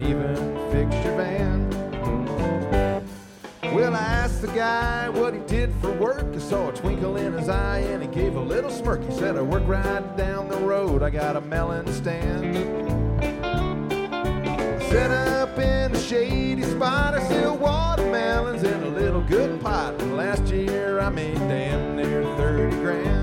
even fix your van. Well, I asked the guy what he did for work. I saw a twinkle in his eye and he gave a little smirk. He said, I work right down the road, I got a melon stand. Set up in a shady spot, I sell watermelons in a little good pot. And last year I made damn near 30 grand.